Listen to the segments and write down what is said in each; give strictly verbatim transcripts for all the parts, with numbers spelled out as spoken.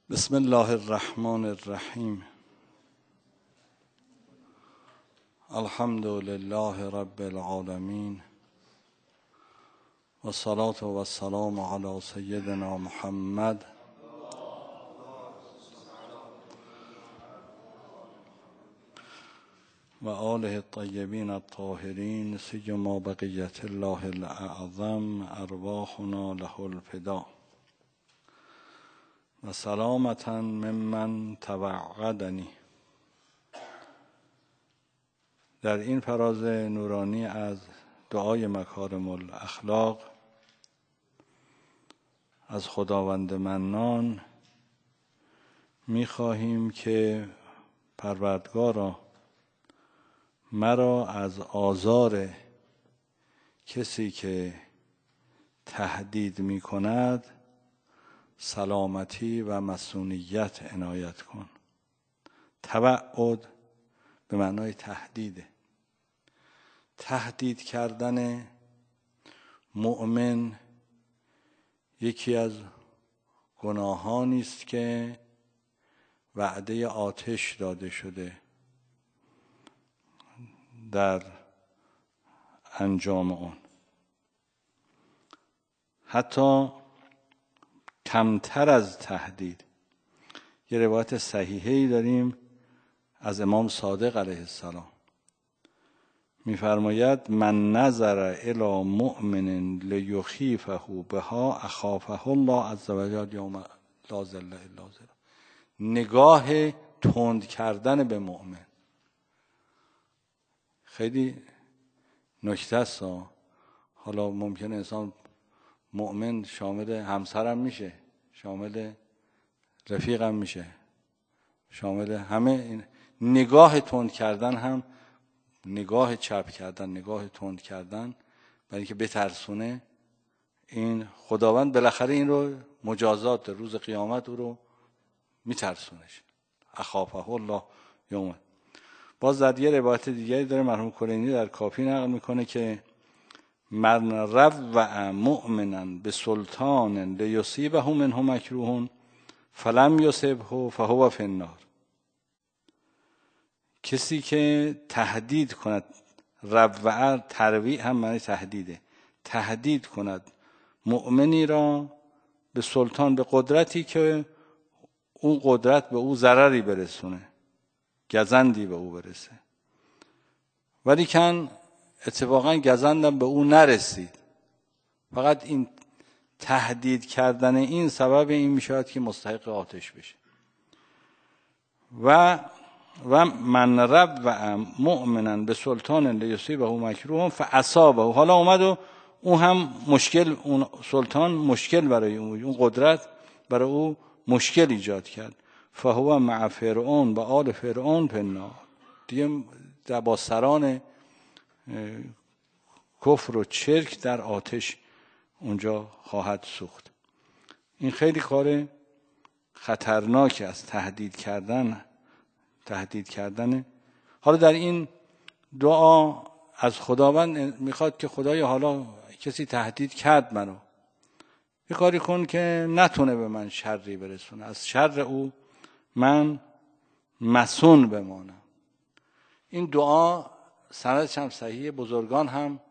بسم الله الرحمن الرحیم. الحمد لله رب العالمین و الصلاة و السلام علی سیدنا محمد و آله الطیبین الطاهرین سیما بقیة الله الاعظم ارواحنا له الفدا و سلامتا ممن توعدنی. در این فراز نورانی از دعای مکارم الاخلاق از خداوند منان می خواهیم که پروردگارا مرا از آزار کسی که تهدید می کند سلامتی و مسئولیت عنایت کن. توعد به معنای تهدیده. تهدید کردن مؤمن یکی از گناهانی است که وعده آتش داده شده در انجام آن. حتی کمتر از تهدید. یه روایت صحیحی داریم از امام صادق علیه السلام می‌فرماید من نظر الی مؤمن لیخیفه بها اخافه الله عز وجل یوم لا ظل الا ظله. نگاه تند کردن به مؤمن خیلی نکته است. حالا ممکنه انسان مؤمن شامل همسرم میشه، شامل رفیقم میشه، شامل همه این. نگاه تند کردن هم نگاه چپ کردن، نگاه تند کردن برای اینکه بترسونه. این خداوند بالاخره این رو مجازات روز قیامت او رو میترسونش. اخافه الله یوم. باز در یه روایت دیگری داره مرحوم کلینی در کافی نقل میکنه که من روع مؤمنا بسلطان لیصیبه منه مکروه فلم یصبه فهو فی النار. کسی که تهدید کند، روع ترویع هم معنی تهدیده، تهدید کند مؤمنی را به سلطان، به قدرتی که اون قدرت به او ضرری برسونه، گزندی به او برسه، ولی کن اتفاقا گزندم به او نرسید. فقط این تهدید کردن این سبب این میشود که مستحق آتش بشه. و و من روع مؤمنا به سلطان لیصیبه مکروه فاصابه. حالا اومد و اون هم مشکل، اون سلطان مشکل برای اون، اون قدرت برای او مشکل ایجاد کرد. فهو مع فرعون و آل فرعون فی النار. دیگه با سران کفر و شرک در آتش اونجا خواهد سوخت. این خیلی کار خطرناکی است، تهدید کردن تهدید کردن. حالا در این دعا از خداوند میخواد که خدایا حالا کسی تهدید کرد منو، یه کاری کن که نتونه به من شری برسونه، از شر او من مصون بمانم. این دعا سندش هم صحیح. بزرگان هم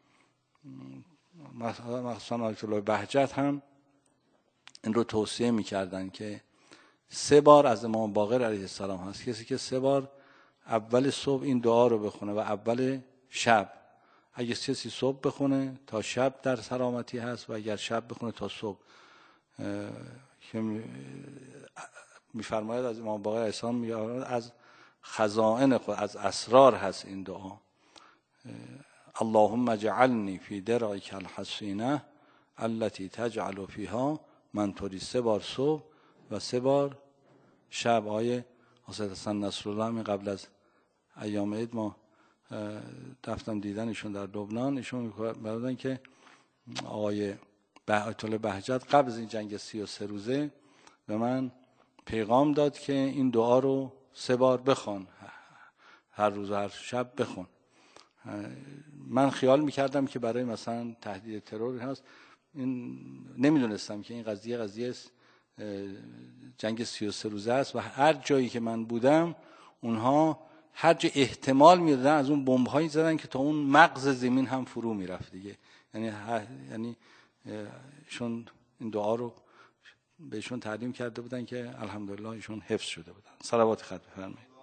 مخصوصا آیت الله بهجت هم این رو توصیه میکردن که سه بار از امام باقر علیه السلام هست کسی که سه بار اول صبح این دعا رو بخونه و اول شب. اگه کسی صبح بخونه تا شب در سلامتی هست و اگر شب بخونه تا صبح. که میفرماید از امام باقر علیه السلام میگه از خزائن خود، از اسرار هست این دعا. اللهم اجعلنی فی درعک الحصینه التي تجعل فیها من توری. سه بار صبح و سه بار شب. آیه حضرت حسن نصرالله می قبل از ایام عید ما رفتم دیدنشون در لبنان. ایشون میگفتن که آقای آیت الله بهجت قبل از این جنگ سی و سه روزه به من پیغام داد که این دعا رو سه بار بخوان، هر روز و هر شب بخون. من خیال میکردم که برای مثلا تهدید ترور هست. این نمیدونستم که این قضیه قضیه جنگ سی و سه روزه است و هر جایی که من بودم اونها هر جا احتمال میدادن از اون بمب‌هایی زدن که تا اون مغز زمین هم فرو میرفت دیگه. یعنی یعنی شون این دعا رو بهشون تعلیم کرده بودن که الحمدلله ایشون حفظ شده بودن. صلوات خط بفرمایید.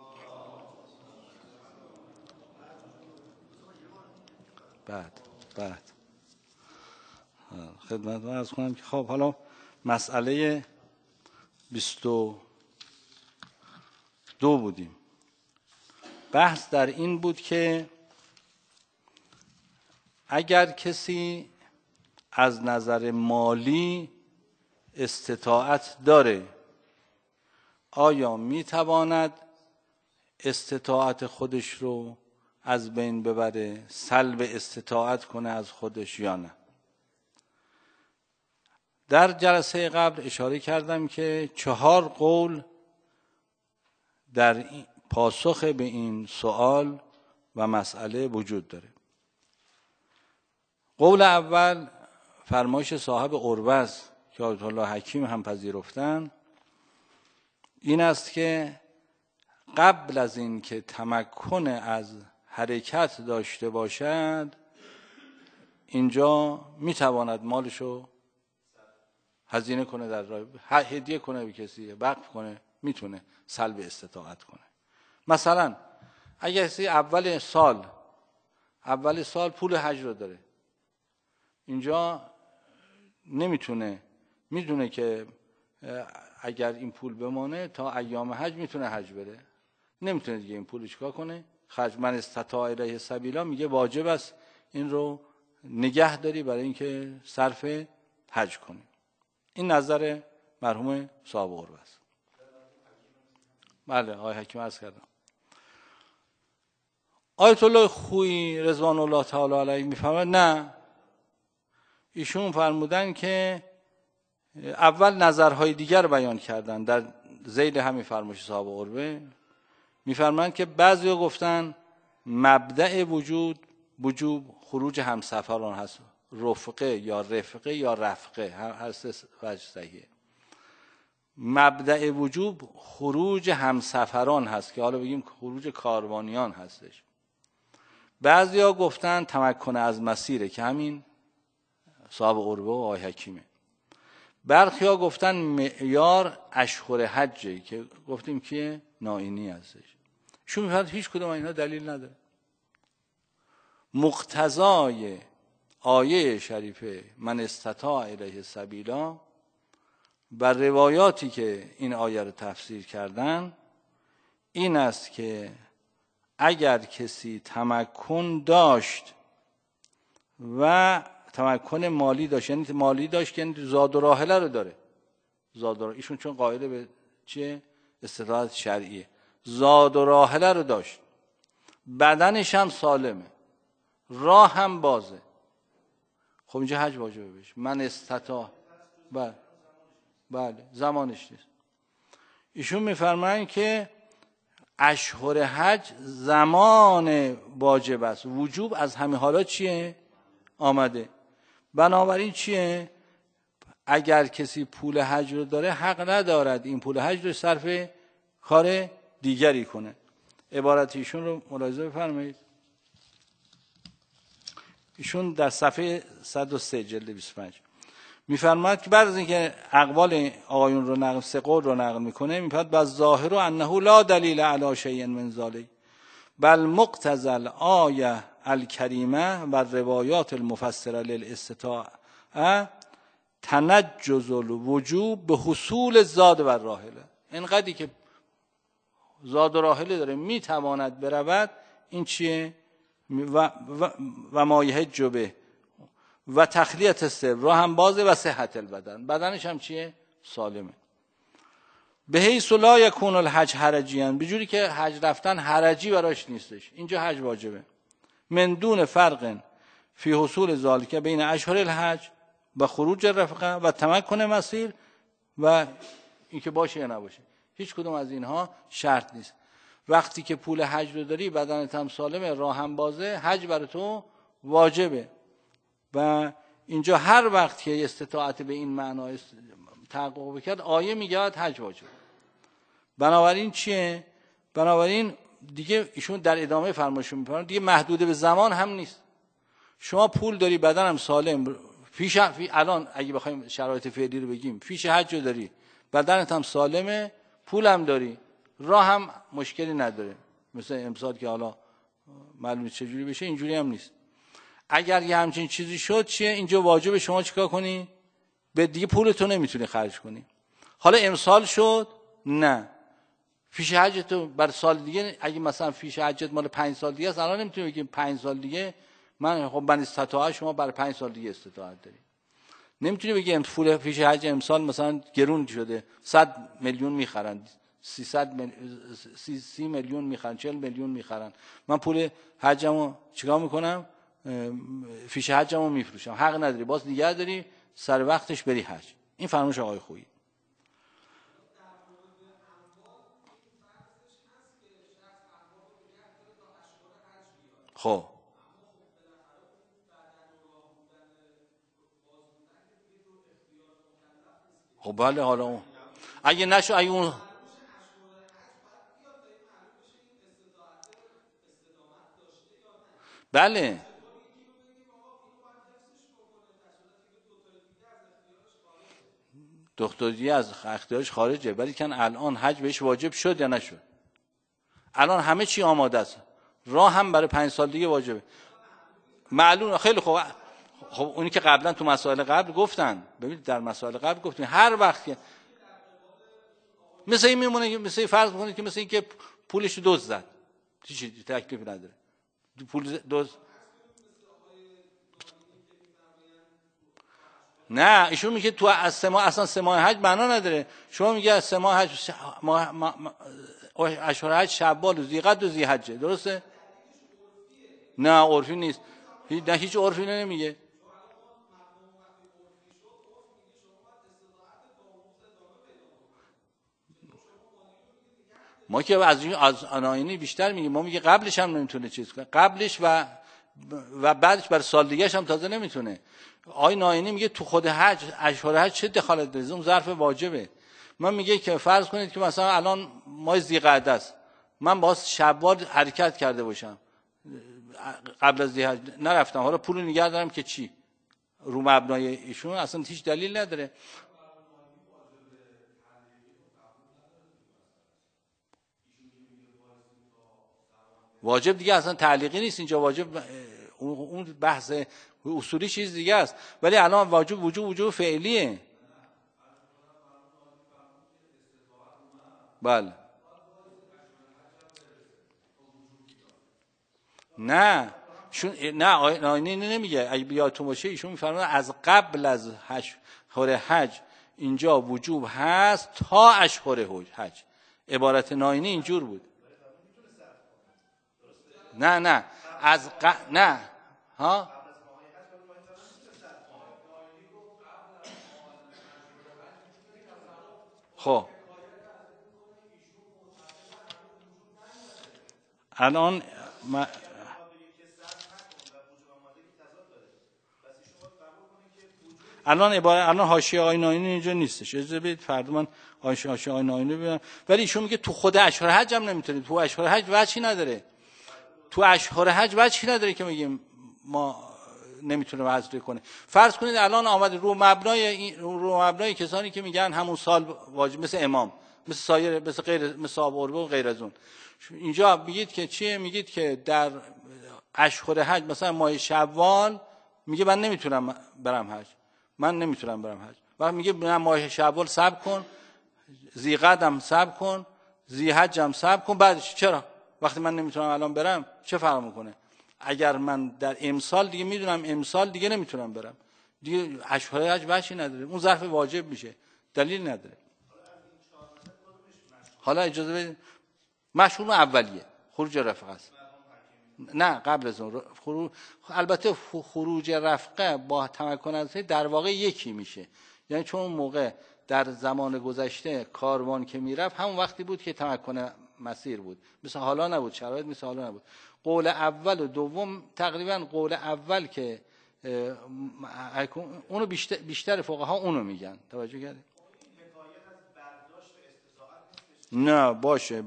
بعد بعد خدمتتون عرض کنم که خب حالا مسئله بیست و دو بودیم. بحث در این بود که اگر کسی از نظر مالی استطاعت داره آیا میتواند استطاعت خودش رو از بین ببره، سلب استطاعت کنه از خودش یا نه؟ در جلسه قبل اشاره کردم که چهار قول در پاسخ به این سوال و مسئله وجود داره. قول اول فرمایش صاحب عروه است که آیت الله حکیم هم پذیرفتن، این است که قبل از این که تمکن از حرکت داشته باشد اینجا میتواند مالشو هزینه کنه، در راه هدیه کنه به کسی، وقف کنه، میتونه سلب استطاعت کنه. مثلا اگه کسی اول سال اول سال پول حج رو داره، اینجا نمیتونه، میدونه که اگر این پول بمانه تا ایام حج میتونه حج بره، نمیتونه دیگه این پول چیکار کنه؟ خرج. من استطاع الیه سبیلا میگه واجب است این رو نگه داری برای اینکه صرف حج کنی. این نظر مرحوم صاحب عروه است. بله آقای حکیم عرض کردم. آیت الله خویی رضوان الله تعالی علیه میفهمه نه، ایشون فرمودن که اول نظرهای دیگر بیان کردن در ذیل همین فرمایش صاحب عروه. میفرمایند که بعضیا گفتن مبدأ وجود وجوب خروج همسفران هست، رفقه یا رفقه یا رفقه، هر سه وجه صحیحه. مبدأ وجوب خروج همسفران هست که حالا بگیم خروج کاروانیان هستش. بعضیا گفتن تمکن از مسیره که همین صاحب عروه و آقای حکیمه. برخیا گفتن معیار اشهر حجه که گفتیم که ناینی هستش. شو میفرد هیچ کدوم اینا دلیل نداره. مقتضای آیه شریفه من استطاع الیه سبیلا و روایاتی که این آیه رو تفسیر کردن این است که اگر کسی تمکن داشت و تمکن مالی داشت، یعنی مالی داشت که زاد و راحله رو داره، زاد و راحله ایشون چون قائل به چیه؟ استطاعت شرعیه، زاد و راحله رو داشت، بدنش هم سالمه، راه هم بازه، خب اینجا حج واجبه بهش. من استطاع بله بله زمانش نیست. ایشون میفرمایند که اشهر حج زمان واجب است، وجوب از همه حالات چیه؟ آمده. بنابراین چیه؟ اگر کسی پول حج رو داره حق ندارد این پول حج رو صرف کار دیگری کنه. عبارت ایشون رو ملاحظه بفرمایید. ایشون در صفحه صد و سه جلد بیست و پنج میفرماید که بعد از اینکه اقوال آقایون رو نقل سه قول رو نقل میکنه میفرماید باز ظاهر انه لا دلیل علی شیء من ذلک بل مقتضی الآیه الکریمه و روایات المفسره للاستطاعه تنجز الوجوب به حصول زاد و راحله. اینقدری که زاد و راحله داره میتواند برود، این چیه؟ و, و, و ما یحج به و تخلیت سر راه هم بازه و صحت البدن، بدنش هم چیه؟ سالمه. به حیث لا یکون الحج حرجیان، به جوری که حج رفتن حرجی براش نیستش، اینجا حج واجبه. من دون فرق فی حصول ذالک بین اشهر الحج و خروج رفقه و تمکن مسیر و اینکه باشه یا نباشه، هیچ کدوم از اینها شرط نیست. وقتی که پول حج رو داری، بدنت هم سالمه، راه هم بازه، حج برای تو واجبه. و اینجا هر وقت که استطاعت به این معنا تحقق بکرد آیه میگه حج واجب. بنابراین چیه؟ بنابراین دیگه ایشون در ادامه فرمایشون میفرمایند دیگه محدود به زمان هم نیست. شما پول داری، بدنم سالم، فیش فی الان اگه بخوایم شرایط فعلی رو بگیم، فیش حج رو داری، بدنت هم سالمه، پولم داری، راه هم مشکلی نداره. مثل امسال که حالا معلومه چجوری بشه، اینجوری هم نیست. اگر یه همچین چیزی شد چیه؟ اینجا واجب شما چیکار کنی؟ به دیگه پولتو نمیتونی خرج کنی. حالا امسال شد نه، فیش حجتو بر سال دیگه، اگه مثلا فیش حجت مال پنج سال دیگه است، الان نمیتونی بگیم پنج سال دیگه من خب من استطاعت، شما برای پنج سال دیگه استطاعت داری. نمیتونی بگی پول فیش حج امسال مثلا گرون شده، صد میلیون میخرن، سیصد مل... سی... سی میلیون میخرن، چهل میلیون میخرن، من پول حجمو چیکار میکنم؟ فیش حجمو میفروشم. حق نداری، باز دیگه داری سر وقتش بری حج. این فرمایش آقای خویی. خب خب بله، حالا اون اگه نشو اگه اون بله دکتری از اختیارش خارجه، ولی کن الان حج بهش واجب شد یا نشد؟ الان همه چی آماده است، راه هم برای پنج سال دیگه واجبه. معلومه. خیلی خوب. خب اونی که قبلا تو مسائل قبل گفتن، ببینید در مسائل قبل گفتیم هر وقت که مثل این میمونه، مثل فرض کنید که مثل این که پولش رو دزد زد، هیچ تکلیفی نداره، پول دزد. نه ایشون میگه تو از سه ماه، اصلا سه ماه حج معنا نداره. شما میگه از سه ماه حج، ماه اشهر حج شوال و ذیقعد و ذیحجه، درسته؟ نه عرفی نیست، نه هیچ عرفی نمیگه. ما که از از آناینی بیشتر میگیم، ما میگه قبلش هم نمیتونه چیز کنه، قبلش و و بعدش برای سال دیگه‌ش هم تازه نمیتونه. آی ناینی میگه تو خود حج، اشهر حج چه دخالت داره؟ اون ظرف واجبه. من میگه که فرض کنید که مثلا الان ماه ذیقعده است، من باز شوال حرکت کرده باشم، قبل از ذیحج نرفتم، حالا پول نگه دارم که چی؟ رو مبنای ایشون اصلا هیچ دلیل نداره. واجب دیگه اصلا تعلیقی نیست اینجا، واجب اون بحث اصولی چیز دیگه است، ولی الان واجب وجوب وجوب فعلیه. بله نه شون نه آینه نمیگه، اگه بیاتون باشه ایشون میفرماید از قبل از اشهر حج اینجا وجوب هست تا اشهر حج. عبارت ناینی اینجور بود. نه نه از ق... نه ها خب الان ما... الان عبارت الان حاشیه آیه ناینی اینجا نیستش، اجازه بدید فردا من حاشیه آیه ناینی ببینم. ولی ایشون میگه تو خود اشهر حج هم نمیتونید، تو اشهر حج وجهی نداره، تو اشهر حج وجهی نداره که میگیم ما نمیتونه وزن کنه. فرض کنید الان آمد رو مبنای رو مبنای کسانی که میگن همون سال واجب، مثل امام، مثل سایر، مثل غیر، مثل صاحب قربه و غیر از اون، اینجا میگید که چیه؟ میگید که در اشهر حج مثلا ماه شوال میگه من نمیتونم برم حج، من نمیتونم برم حج، بعد میگه نه ماه شوال صبر کن، ذیقعدم صبر کن، ذیحجم صبر کن، بعدش چرا وقتی من نمیتونم الان برم چه فرق میکنه؟ اگر من در امسال دیگه میدونم امسال دیگه نمیتونم برم، دیگه اشهر حج وجهی نداره، اون ظرف واجب میشه، دلیل نداره. حالا اجازه بدید، مشهور اولیه خروج رفقه است، نه قبل از اون خروج، البته خروج رفقه با تمکن از در واقع یکی میشه، یعنی چون اون موقع در زمان گذشته کاروان که میرفت همون وقتی بود که تمکن مسیر بود، مثل حالا نبود، شرایط مثل حالا نبود. قول اول و دوم تقریبا قول اول که اونو بیشتر بیشتر فقها اونو میگن، توجه کردید؟ نه باشه.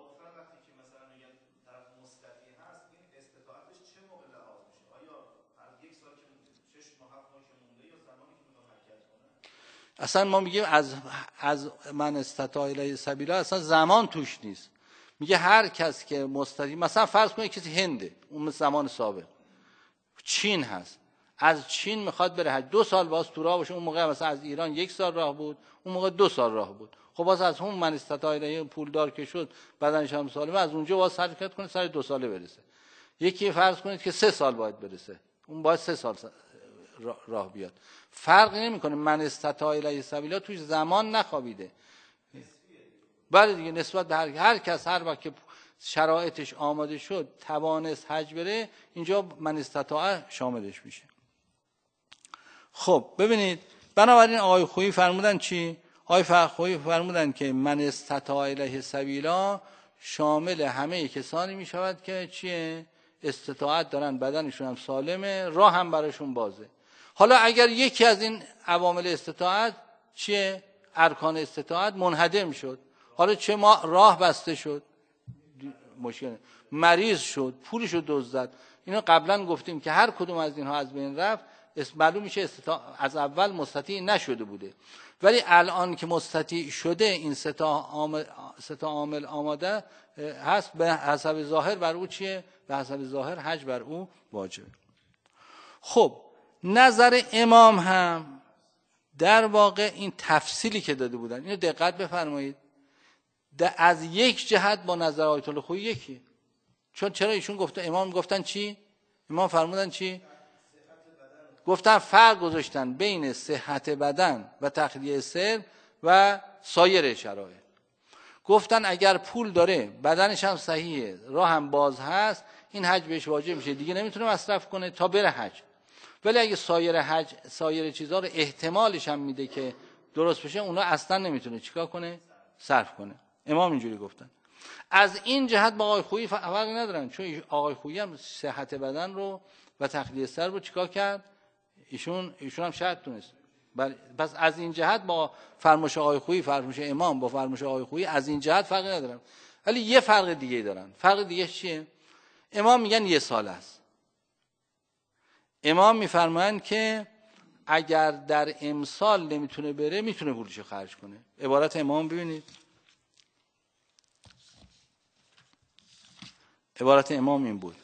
اصلا ما میگیم از از من استطاع الیه سبیلا، اصلا زمان توش نیست. میگه هر کس که مستطیع، مثلا فرض کنید کسی هنده، اون زمان سابق چین هست، از چین میخواد بره حج، دو سال باز تو راه باشه. اون موقع مثلا از ایران یک سال راه بود، اون موقع دو سال راه بود. خب باز از اون من استطاع الیه پولدار که شد، بدنش هم سالمه، از اونجا باز حرکت کنه سر دو ساله برسه. یکی فرض کنید که سه سال باید برسه، اون باید سه سال راه بیاد. فرق نمیکنه. من استطاع الیه سبیلا توش زمان نخوابیده. بله دیگه، نسبت به هر, هر کس هر وقت که شرایطش آماده شد توانست حج بره، اینجا من استطاع شاملش میشه. خب ببینید، بنابراین آقای خویی فرمودن چی؟ آقای خویی فرمودن که من استطاع الیه سبیلا شامل همه کسانی میشود که چیه؟ استطاعت دارن، بدنشون هم سالمه، راه هم براشون بازه. حالا اگر یکی از این عوامل استطاعت چیه؟ ارکان استطاعت منهدم شد، حالا چه ما راه بسته شد، مشکل، مریض شد، پولشو دزدید، اینو قبلا گفتیم که هر کدوم از اینها از بین رفت، معلوم میشه استطاع از اول مستطیع نشده بوده. ولی الان که مستطیع شده، این سه تا عامل سه تا عامل آماده هست، به حسب ظاهر بر او چیه؟ به حسب ظاهر حج بر او واجبه. خب نظر امام هم در واقع این تفصیلی که داده بودن، اینو دقت بفرمایید، از یک جهت با نظر آیت الله خویی یکی. چون چرا ایشون گفته، امام گفتن چی؟ امام فرمودن چی؟ گفتن فرق گذاشتن بین صحت بدن و تخلیه سر و سایر شرایط. گفتن اگر پول داره، بدنش هم صحیحه، راه هم باز هست، این حج بهش واجب میشه، دیگه نمیتونه مصرف کنه تا بره حج. ولی اگه سایر حج، سایر چیزها رو احتمالش هم میده که درست بشه، اونا اصلا نمیتونه چیکار کنه؟ صرف کنه. امام اینجوری گفتن. از این جهت با آقای خویی فرقی ندارن، چون آقای خویی هم صحت بدن رو و تخلیه سر رو چیکار کرد؟ ایشون ایشون هم شرط تونست. پس از این جهت با فرمایش آقای خویی، فرمایش امام با فرمایش آقای خویی از این جهت فرقی ندارن. ولی یه فرق دیگه دارن. فرق دیگه چیه؟ امام میگن یه سال است. امام میفرمایند که اگر در امسال نمیتونه بره، میتونه پولشو خرج کنه. عبارت امام ببینید، عبارت امام این بود،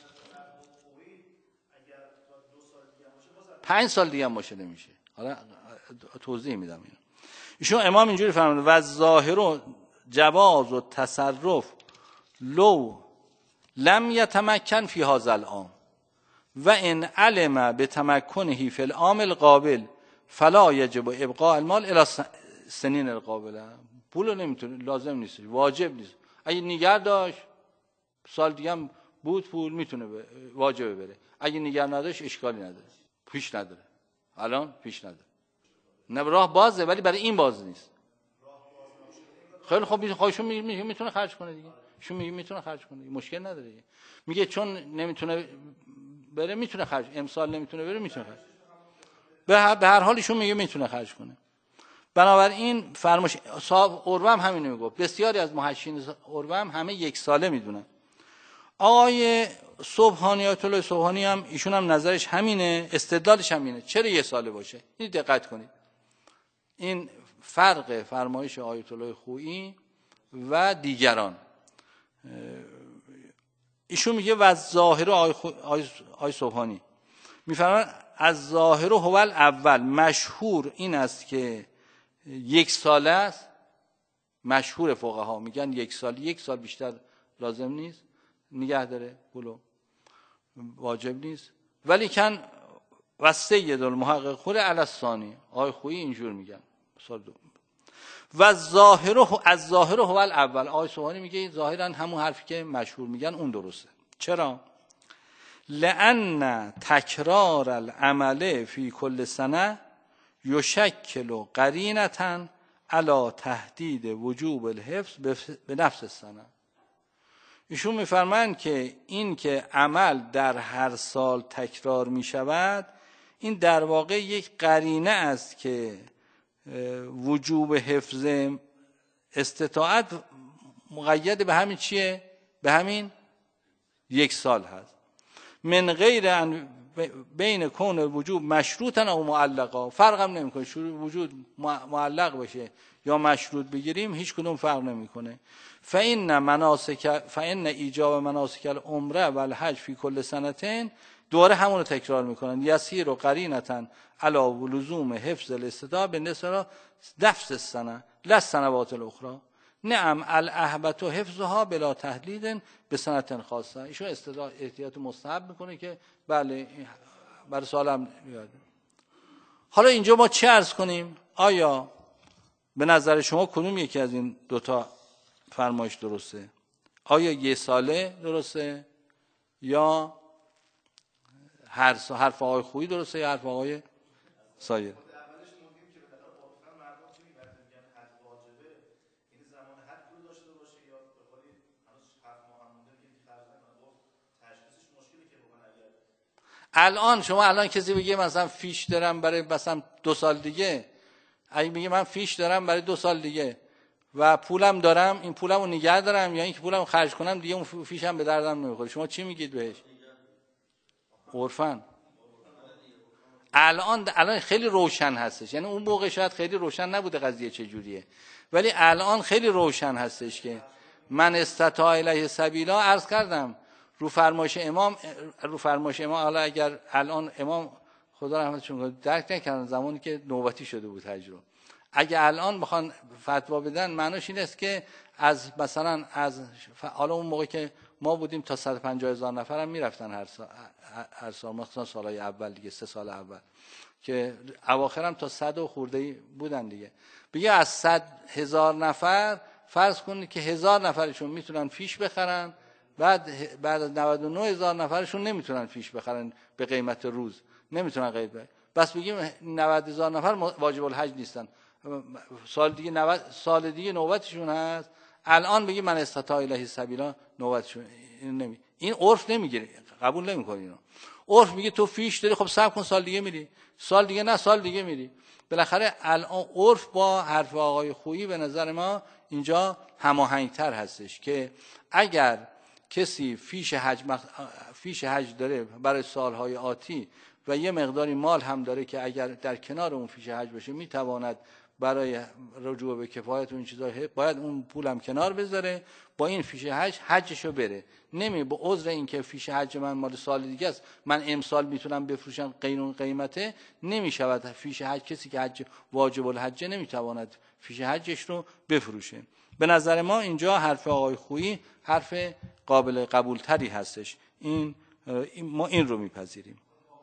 پنج سال دیگه هم باشه نمیشه. حالا توضیح میدم اینو. ایشون امام اینجوری فرمود و ظاهر جواز و تصرف لو لم یتمکن فی هذا العام و ان علم بتمکنه فی العام القابل فلا یجب ابقاء المال الی سنین القابله. پول نمیتونه، لازم نیست، واجب نیست. اگه نگه داشت سال دیگه هم بود پول، میتونه واجبه بره. اگه نگه نداشت اشکالی نداره، پیش نداره. الان پیش نداره. نه راه بازه، ولی برای این باز نیست. خیلی خوب، خودشون میگه میتونه خرج کنه دیگه. شون میگه میتونه خرج کنه، مشکل نداره دیگه. میگه چون نمیتونه بره میتونه خرج، امسال نمیتونه بره میتونه خرج. به هر حال ایشون میگه میتونه خرج کنه. بنابراین فرمایش صاحب عروه هم همینو میگفت. بسیاری از محشین عروه هم همه یک ساله میدونن. آقای سبحانی، آیت الله سبحانی هم ایشون هم نظرش همینه، استدلالش همینه. چرا یک ساله باشه؟ این دقت کنید. این فرق فرمایش آیت الله خویی و دیگران. ایشون میگه و ظاهر آی, خو... آی... آی سبحانی میفرمان از ظاهر هو الاول، مشهور این است که یک ساله است. مشهور فقها میگن یک سال، یک سال بیشتر لازم نیست نگه داره، پولو واجب نیست. ولی کن و سید المحقق خود علی الثانی، آقای خویی اینجور میگن سال دو. و ظاهر از ظاهر هو الاول، آقای سبحانی میگه ظاهرا همون حرفی که مشهور میگن اون درسته. چرا؟ لأن تکرار العمل فی کل سنه یشکل قرینة علی تهدید وجوب الحفظ به نفس السنه. ایشون میفرمایند که این که عمل در هر سال تکرار میشود، این در واقع یک قرینه است که وجوب حفظ استطاعت مقید به همین چیه؟ به همین یک سال هست. من غیر ان بین کون وجوب مشروطا او معلقا، فرق هم نمیکنه شروع وجود معلق بشه یا مشروط بگیریم، هیچ کدوم فرق نمیکنه. فإن مناسک فإن ایجاب مناسک العمره و الحج فی کل سنتین، دوره همون رو تکرار میکنن. یسیر و قرینتن علی لزوم حفظ الاستطاعه بالنسبه نفس السنه لا السنوات الاخرى. نعم الاهبت و حفظها بلا تحدید به سنت خاصه. ایشون استدلال احتیاط مستحب میکنه که بله برای سالم میاد. حالا اینجا ما چه عرض کنیم؟ آیا به نظر شما کدوم یکی از این دوتا فرمایش درسته؟ آیا یه ساله درسته یا هر حرف آقای خویی درسته یا حرف آقای سایر؟ الان شما الان کسی بگه مثلا فیش دارم برای مثلا دو سال دیگه، اگه میگه من فیش دارم برای دو سال دیگه و پولم دارم، این پولم رو نگه دارم یا اینکه پولم خرج کنم دیگه اون فیشم به دردم نمیخوره، شما چی میگید بهش؟ عرفاً الان الان خیلی روشن هستش، یعنی اون موقع شاید خیلی روشن نبوده قضیه چه جوریه، ولی الان خیلی روشن هستش که من استطاع الیه سبیلا. عرض کردم رو فرمایش امام رو فرمایش امام حالا اگر الان امام خدا رحمتشون کنه درک نکردن زمانی که نوبتی شده بود حج رو، اگه الان بخوان فتوا بدن معناش این است که از مثلا از حالا اون موقع که ما بودیم تا صد و پنجاه هزار نفر هم میرفتن هر سال هر سال مثلا سالهای اول دیگه سه سال اول که اواخر هم تا صد و خورده بودن دیگه. بگه از صد هزار نفر فرض کنید که هزار نفرشون میتونن فیش بخرن، بعد بعد از نود و نه هزار نفرشون نمیتونن فیش بخرن به قیمت روز، نمیتونن قید بخرن. بس بگیم نود هزار نفر واجب الحج نیستن، سال دیگه نود سال دیگه نوبتشون هست. الان بگیم من استطاع الیه سبیلا نوبتشون نمی این عرف نمیگیره، قبول نمیکنه اینو. عرف میگه تو فیش داری، خب صبر کن سال دیگه میری، سال دیگه نه سال دیگه میری. بالاخره الان عرف با حرف آقای خویی به نظر ما اینجا هماهنگتر هستش که اگر کسی فیش حج مخ... فیش حج داره برای سالهای آتی و یه مقداری مال هم داره که اگر در کنار اون فیش حج باشه میتواند برای رجوع به کفایت و این چیزا باید اون پولم کنار بذاره، با این فیش حج حجشو بره. نمی به عذر اینکه فیش حج من مال سال دیگه است من امسال میتونم بفروشم قیمون قیمته، نمیشود فیش حج کسی که حج واجب الحج نمیتواند فیش حجش رو بفروشه. به نظر ما اینجا حرف آقای خویی حرف قابل قبول تری هستش، این ما این رو میپذیریم.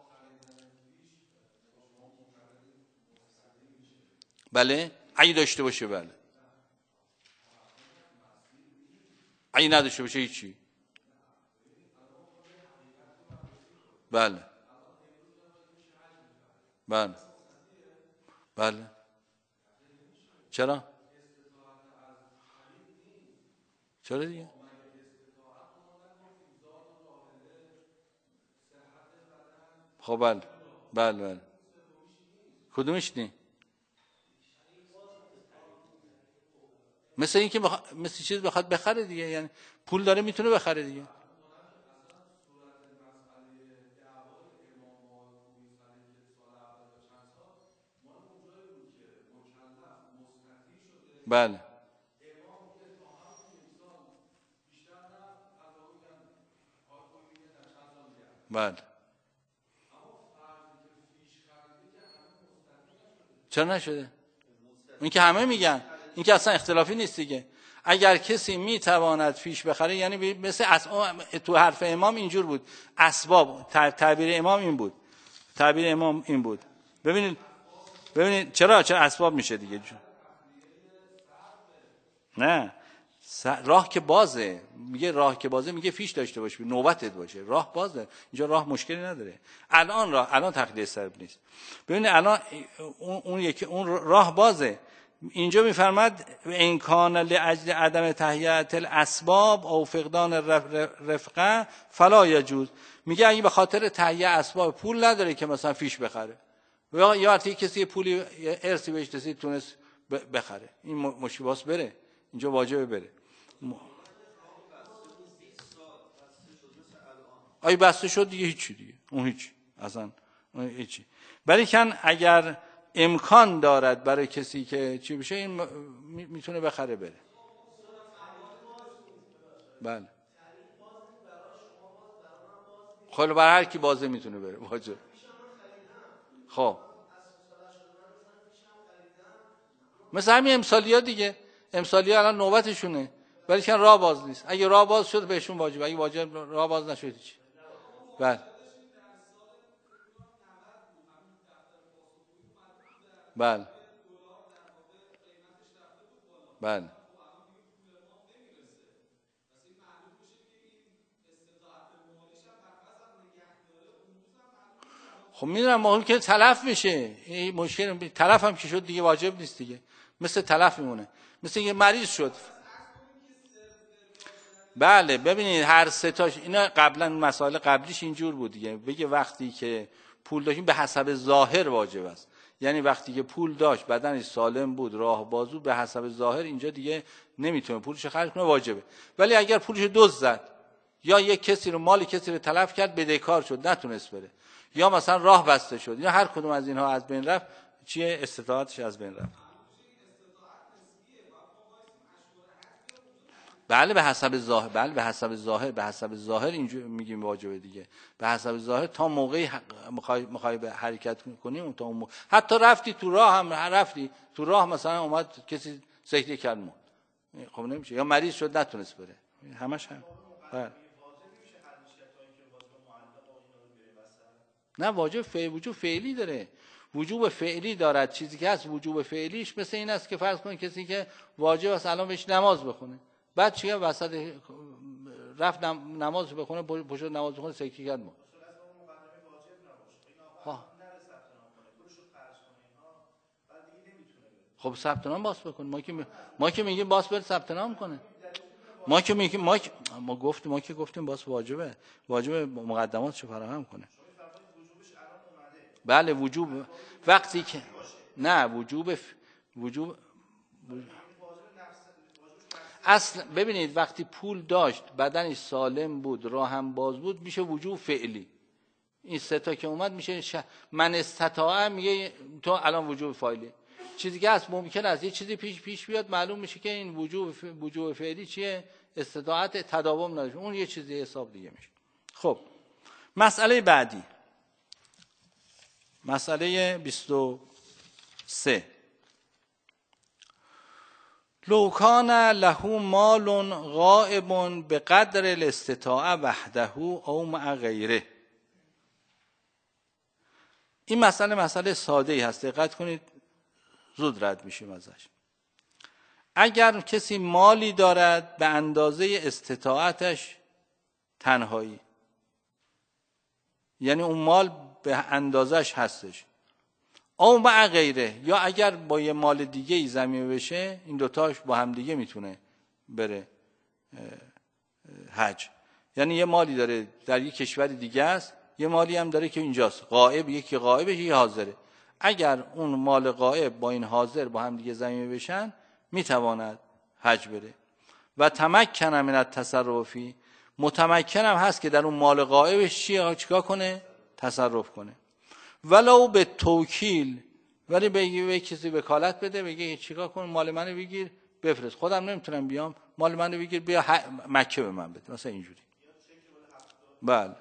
بله اگه داشته باشه، بله اگه نداشته باشه هیچی. بله بله بله چرا؟ چرا دیگه؟ خب بله بله بله کدومش نی؟ مثل این که بخ... مثل چیز بخواد بخره دیگه، یعنی پول داره میتونه بخره دیگه. بله بله چرا نشده؟ این که همه میگن، این که اصلا اختلافی نیست دیگه. اگر کسی میتواند فیش بخره، یعنی مثل اس... تو حرف امام اینجور بود، اسباب تعبیر امام این بود، تعبیر امام این بود. ببینید ببینید چرا چرا اسباب میشه دیگه؟ نه راه که بازه، میگه راه که بازه، میگه فیش داشته باشه نوبتت باشه، راه بازه اینجا، راه مشکلی نداره. الان راه الان تقدیر سرب نیست. ببینید الان اون اون یکی اون راه بازه. اینجا میفرماد ان کان لاجل عدم تهیئه الاسباب او فقدان رفقه فلا یجوز. میگه اگه به خاطر تهیئه اسباب پول نداره که مثلا فیش بخره، یا یا کسی پولی ارثی بهش رسید تونست بخره، این مشکل باس بره، اینجا واجبه بره. آیا بسته شد دیگه هیچی دیگه، اون هیچی اصلا اون هیچی. ولی کن اگر امکان دارد برای کسی که چی بشه، این میتونه بخره بره. بله خب برای هر کی بازه میتونه بره واجب. خب مثل همین امسالی ها دیگه، امسالی ها الان نوبتشونه ولی کن راه باز نیست. اگه راه باز شد بهشون واجب، اگه واجب راه باز نشد چی؟ بله بله بله خب میدونم مهم که تلف میشه، این مشکل تلف هم که شد دیگه واجب نیست دیگه، مثل تلف میمونه، مثل یه مریض شد. بله ببینید هر سه تاش اینا قبلا مسائل قبلیش اینجور بود دیگه، بگه وقتی که پول داشتیم به حسب ظاهر واجب است، یعنی وقتی که پول داشت بدنش سالم بود راه باز بود به حسب ظاهر اینجا دیگه نمیتونه پولش خرج کنه واجبه. ولی اگر پولش دزد زد یا یک کسی رو مال کسی رو تلف کرد بدهکار شد نتونست بره، یا مثلا راه بسته شد، یا هر کدوم از اینها از بین رفت چیه استطاعتش از بین رفت. بله به حسب ظاهر، بله به حسب ظاهر، به حسب ظاهر اینجوری میگیم واجبه دیگه، به حسب ظاهر تا موقعی میخوای میخوای به حرکت کنیم اون تا اون موقع. حتی رفتی تو راه هم رفتی تو راه مثلا اومد کسی سکته کرد مرد، خب نمیشه، یا مریض شد نتونست بره، همش هم بله. نه واجب فعلی وجوب فعلی داره، وجوب فعلی دارد. چیزی که هست وجوب فعلیش مثل این است که فرض کن کسی که واجب است الان بهش نماز بخونه، بعد چیه وسط رفت نماز بخونه پشت نماز بخونه سکته کرد ما خب ثبت نام باز بکن. ما که ما که میگیم باز بر ثبت نام کنه، ما که میگیم ما ما گفتیم ما که گفتیم باز واجبه، واجب مقدماتشو فراهم کنه. بله وجوب وقتی که نه وجوب ف... وجوب اصل ببینید وقتی پول داشت بدنش سالم بود راه هم باز بود میشه وجوب فعلی. این سه تا که اومد میشه ش... من استطاعه میگه تو الان وجوب فاعلی. چیزی که هست ممکن است یه چیزی پیش پیش بیاد معلوم میشه که این وجوب ف... وجوب فعلی چیه، استطاعت تداوم نداره، اون یه چیزی حساب دیگه میشه. خب مسئله بعدی، مسئله بیست و سه. لو کان له مال غائب به قدر الاستطاعه وحده او مع غیره. این مسئله مسئله ساده ای هست، دقت کنید زود رد میشیم ازش. اگر کسی مالی دارد به اندازه استطاعتش تنهایی، یعنی اون مال به اندازش هستش، او مع غیره، یا اگر با یه مال دیگه ای ضمیمه بشه این دوتاش با هم دیگه میتونه بره حج. یعنی یه مالی داره در یک کشور دیگه است، یه مالی هم داره که اینجاست غائب، یکی غائبه یکی حاضره. اگر اون مال غائب با این حاضر با هم دیگه ضمیمه بشن میتواند حج بره. و تمکن من التصرفی، متمکن هم هست که در اون مال غائبش چی چیکار کنه، تصرف کنه. ولو به توکیل، ولی بگی به کسی وکالت بده بگی چیکار کن مال منو بگیر بفرست، خودم نمیتونم بیام، مال منو بگیر بیا مکه به من بده، مثلا اینجوری. بله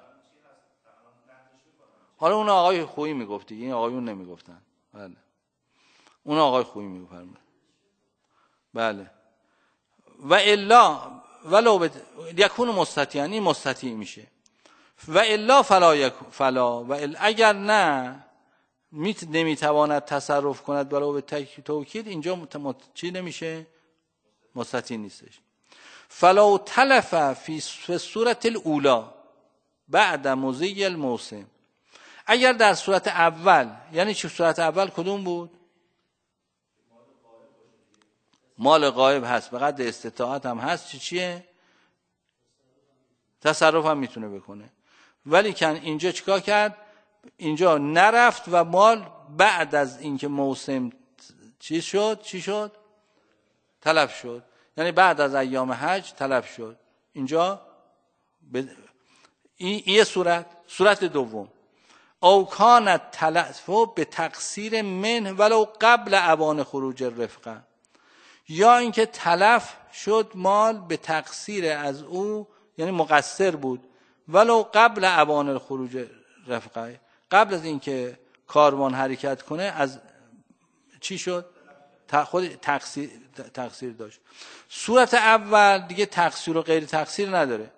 حالا اون آقای خویی میگفت، این آقایون نمیگفتن. بله اون آقای خویی میگفت. بله و الا ولو بد... یکون مستطیع، یعنی مستطیع میشه. و الا فلا یک فلا و الا اگر نه میت نمیتواند تصرف کند ولو به توکید، اینجا مت... چی نمیشه، مستطیع نیستش. فلا تلف فی صورت الاولی بعد مضی الموسم، اگر در صورت اول، یعنی چه صورت اول کدوم بود، مال غایب هست به قدر استطاعت هم هست، چی چیه تصرف هم میتونه بکنه. ولی کن اینجا چیکار کرد، اینجا نرفت و مال بعد از اینکه موسم چی شد چی شد تلف شد. یعنی بعد از ایام حج تلف شد. اینجا ب... این یه صورت. صورت دوم او کان تلف به تقصیر من ولو قبل اوان خروج الرفقه، یا اینکه تلف شد مال به تقصیر از او، یعنی مقصر بود، ولو قبل اوان خروج رفقه، قبل از اینکه کاروان حرکت کنه از چی شد؟ خود تقصیر تقصیر داشت. صورت اول دیگه تقصیر و غیر تقصیر نداره،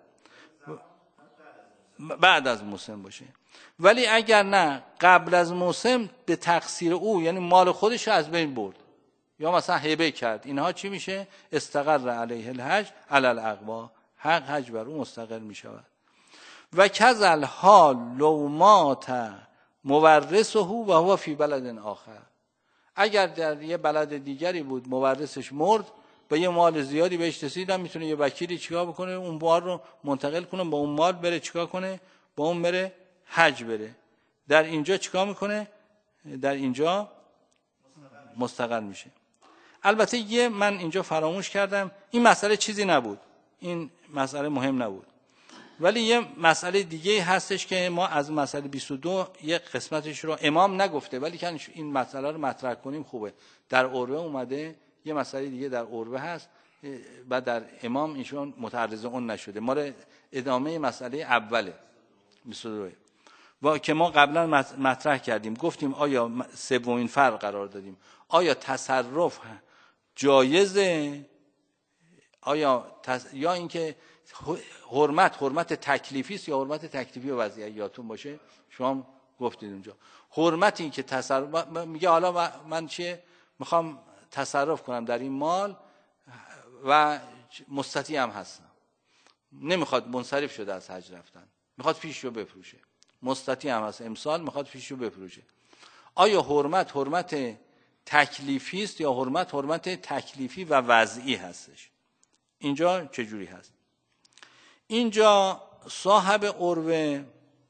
بعد از موسم باشه. ولی اگر نه قبل از موسم به تقصیر او، یعنی مال خودش رو از بین برد یا مثلا هبه کرد، اینها چی میشه؟ استقر علیه الحج علی الاقوا، حق حج بر او مستقر میشود. و کذل حال لو مات مورثه و هو فی بلد آخر، اگر در یه بلد دیگری بود مورثش مرد، به یه مال زیادی بهش رسیدن، میتونه یه وکیلی چیکار بکنه؟ اون مال رو منتقل کنه، با اون مال بره چیکار کنه؟ با اون بره حج بره. در اینجا چیکار میکنه؟ در اینجا مستقر میشه. البته یه من اینجا فراموش کردم، این مسئله چیزی نبود، این مسئله مهم نبود، ولی یه مسئله دیگه هستش که ما از مسئله بیست و دو یه قسمتش رو امام نگفته، ولی که این مسئله رو مطرح کنیم خوبه. در عربه اومده یه مسئله دیگه، در عربه هست و در امام ایشون متعرض اون نشده. ما ادامه مسئله اوله بیست و دو و که ما قبلا مطرح کردیم، گفتیم آیا سومین فرق قرار دادیم، آیا تصرف جایزه، آیا تص... یا اینکه حرمت حرمت تکلیفی است یا حرمت تکلیفی و وضعیتون باشه. شما گفتید اونجا حرمتی که تصرف میگه حالا من چیه میخوام تصرف کنم در این مال و مستطیع هم هستم، نمیخواد منصرف شده از حج رفتن، میخواد پیشو بفروشه، مستطیع هم هست امسال میخواد پیشو بفروشه. آیا حرمت حرمت تکلیفی است یا حرمت حرمت تکلیفی و وضعی هستش؟ اینجا چجوری هست؟ اینجا صاحب عروه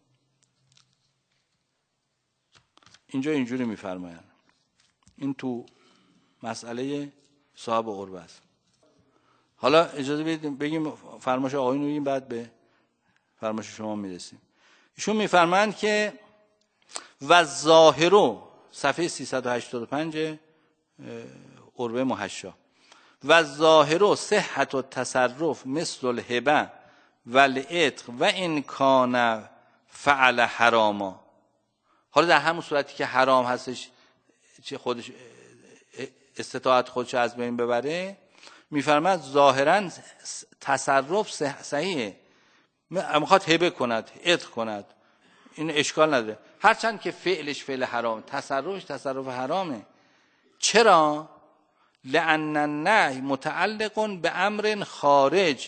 اینجا اینجوری میفرمایند، این تو مسئله صاحب عروه است. حالا اجازه بدید بگیم فرمایش آقایون رو بگیم، بعد به فرمایش شما میرسیم. ایشون میفرمایند که و ظاهرو، صفحه سیصد و هشتاد و پنج عروه محشا، و ظاهرو صحت و تصرف مثل الهبه و العتق و ان کان فعل حراما. حالا در همون صورتی که حرام هستش چه خودش استطاعت خودش از بین ببره، میفرماد ظاهرا تصرف صحیحه، میخواد هبه کند، عتق کند، این اشکال نداره، هرچند که فعلش فعل حرام، تصرفش تصرف حرامه. چرا؟ لأن النهی متعلق به امر خارج.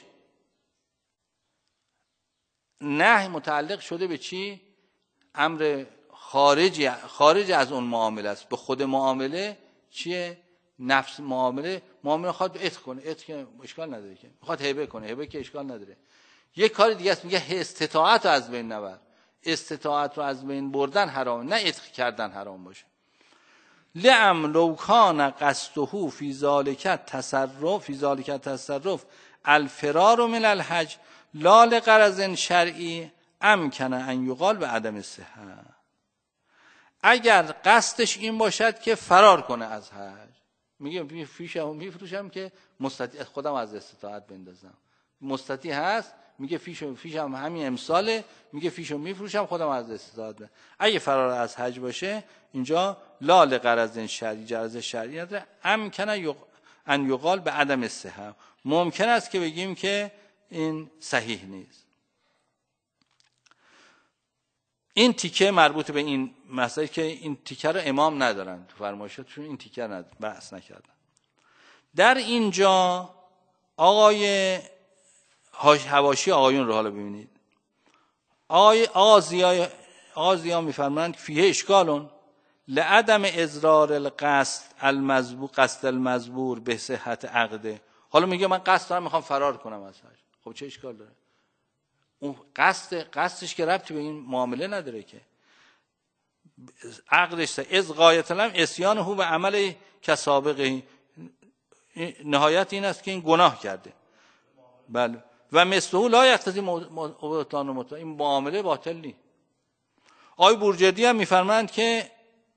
نهی متعلق شده به چی؟ امر خارجی، خارج از اون معامله است. به خود معامله چیه؟ نفس معامله، معامله خواهد عتق کنه، عتق که اشکال نداره، که میخواد هبه کنه، هبه که اشکال نداره. یک کار دیگه است، میگه استطاعت رو از بین نبر. استطاعت رو از بین بردن حرام، نه عتق کردن حرام باشه. لعم لو کان قصده فی ذالک تصرف فی ذالک تصرف الفرار من الحج لا لغرض شرعی امکن ان یقال به عدم صحه. اگر قصدش این باشد که فرار کنه از حج، میگه فیشمو میفروشم که مستطیع خودم از استطاعت بندازم، مستطیع هست، میگه فیشم فیشم همین امساله، میگه فیشو میفروشم خودم از استطاعت بندازم. اگه فرار از حج باشه اینجا لا لغرض شرعی، جرز شرعی نداره، امکن ان یقال به عدم صحه، ممکن است که بگیم که این صحیح نیست. این تیکه مربوط به این مسئله که این تیکه رو امام ندارن تو فرمایشاتشون، این تیکه رو بحث نکردن. در اینجا آقای حواشی آقایون رو حالا ببینید. آقای آقا زیا آقا زیا میفرمایند فیه اشکالون لعدم اضرار القصد المذبور قصد المذبور به صحت عقده. حالا میگه من قصد دارم میخوام فرار کنم از حج، خب چه اشکال داره؟ اون قصد قصدش که ربطی به این معامله نداره که عقدش از غایت لم اسیانه به عمل کسابقه، نهایت این است که این گناه کرده. بله. و مثله لا یقتضی بهتان و مطلق، این معامله باطل نیست. آقای بورجردی هم میفرمایند که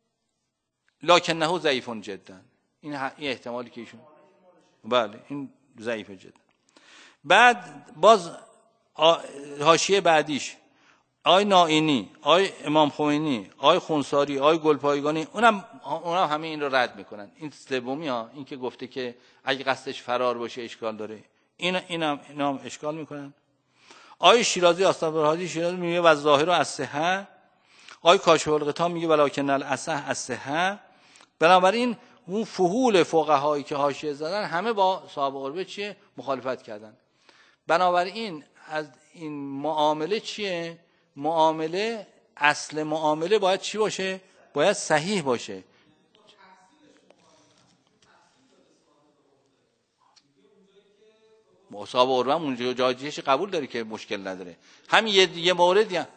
لکنه ضعیف جدا، این این احتمالی که ایشون بله این ضعیف جدا. بعد باز حاشیه بعدیش آقای نائینی، آقای امام خمینی، آقای خونساری، آقای گلپایگانی، اونم اونم همه این رو رد میکنن. این سومی ها، این که گفته که اگه قصدش فرار باشه اشکال داره، این اینم اینا هم اشکال میکنن. آقای شیرازی استاد برهادی شیرازی میگه و ظاهر از صحه. آقای کاشف الغطا میگه ولکن الاصح از صحه. بنابراین اون فحول فقهایی که حاشیه زدن همه با صاحب قربه چیه؟ مخالفت کردن. بنابراین از این معامله چیه؟ معامله، اصل معامله باید چی باشه؟ باید صحیح باشه. صاحب قربه هم اونجا جاجیش قبول داره که مشکل نداره. همین یه, یه موردی هم.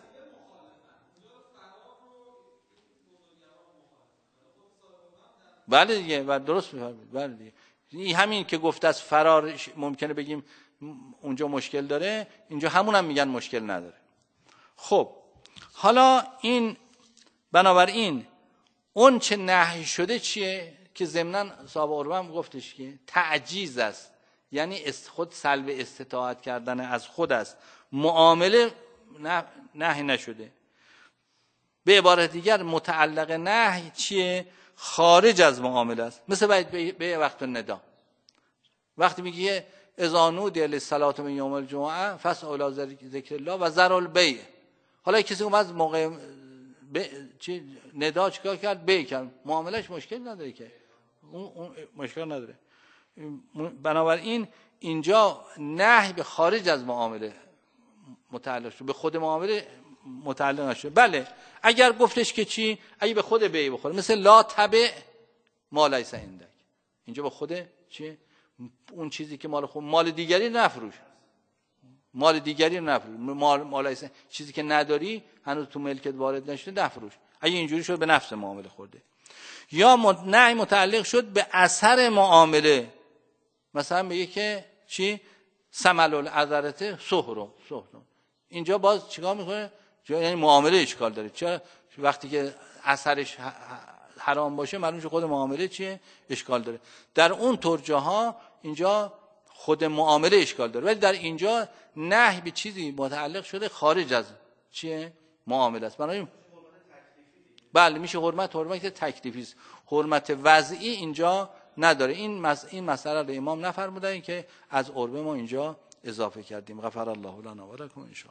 بله دیگه، و درست می‌فرمایید. بله دیگه. این همین که گفته از فرار ممکنه بگیم اونجا مشکل داره، اینجا همون هم میگن مشکل نداره. خب حالا این بنابراین اون چه نهی شده چیه که ضمناً صاحب قربه هم گفتش که تعجیز است، یعنی خود سلب استطاعت کردن از خود است. معامله نهی نشده. به عبارت دیگر متعلق نهی چیه؟ خارج از معامله است. مثل به وقت ندا، وقتی میگه اذا نودی للصلاة من یوم الجمعه فاسعوا الی ذکر الله و ذروا البیع. حالا کسی اومد موقع ب... چی ندا چیکار کرد؟ بیع کرد. معاملش مشکل نداره که، اون, اون مشکل نداره. بنابراین اینجا نهی به خارج از معامله متعلق شد، به خود معامله متعلق نشده. بله اگر گفتش که چی؟ اگه به خود بیع بخوره، مثل لا تبع ما لیس عندک، اینجا به خود چی؟ اون چیزی که مال خود، مال دیگری نفروش، مال دیگری نفروش، مال مال لیس، چیزی که نداری هنوز تو ملکت وارد نشده نفروش. اگه اینجوری شد به نفس معامله خورده. یا نهی متعلق شد به اثر معامله، مثلا میگه که چی؟ ثمل العذرته سحر سحر. اینجا باز چیکار میکنه؟ یعنی معامله اشکال داره. چرا؟ وقتی که اثرش حرام باشه معلومه خود معامله چیه؟ اشکال داره. در اون طور جاها اینجا خود معامله اشکال داره، ولی در اینجا نهی به چیزی متعلق شده خارج از چیه؟ معامله است. بنابراین بله میشه حرمت حرمت تکلیفی است، حرمت وضعی اینجا نداره. این مس... این مسئله رو امام نفرمودن که از عربه ما اینجا اضافه کردیم. غفر الله لنا و لکم ان شاء الله.